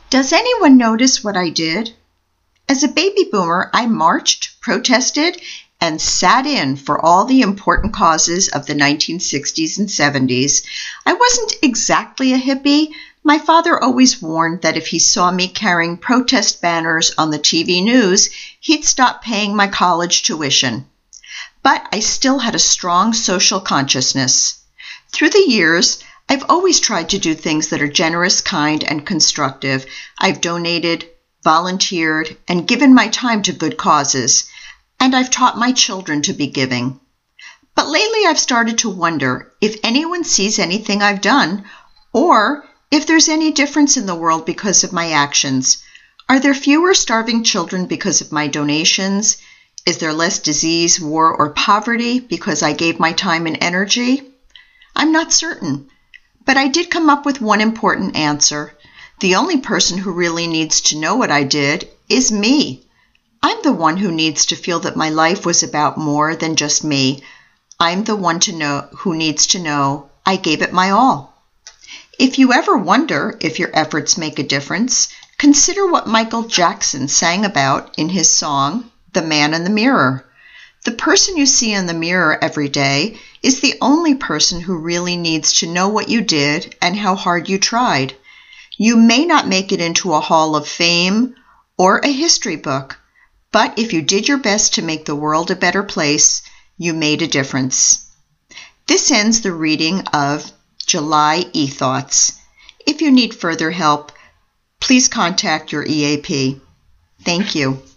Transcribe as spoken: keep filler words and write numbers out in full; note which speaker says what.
Speaker 1: Does anyone notice what I did? As a baby boomer, I marched, protested, and sat in for all the important causes of the nineteen sixties and seventies. I wasn't exactly a hippie. My father always warned that if he saw me carrying protest banners on the T V news, he'd stop paying my college tuition. But I still had a strong social consciousness. Through the years, I've always tried to do things that are generous, kind, and constructive. I've donated, volunteered, and given my time to good causes. And I've taught my children to be giving. But lately I've started to wonder if anyone sees anything I've done, or if there's any difference in the world because of my actions. Are there fewer starving children because of my donations? Is there less disease, war, or poverty because I gave my time and energy? I'm not certain, but I did come up with one important answer. The only person who really needs to know what I did is me. I'm the one who needs to feel that my life was about more than just me. I'm the one to know who needs to know I gave it my all. If you ever wonder if your efforts make a difference, consider what Michael Jackson sang about in his song, The Man in the Mirror. The person you see in the mirror every day is the only person who really needs to know what you did and how hard you tried. You may not make it into a Hall of Fame or a history book, but if you did your best to make the world a better place, you made a difference. This ends the reading of July E-Thoughts. If you need further help, please contact your E A P. Thank you.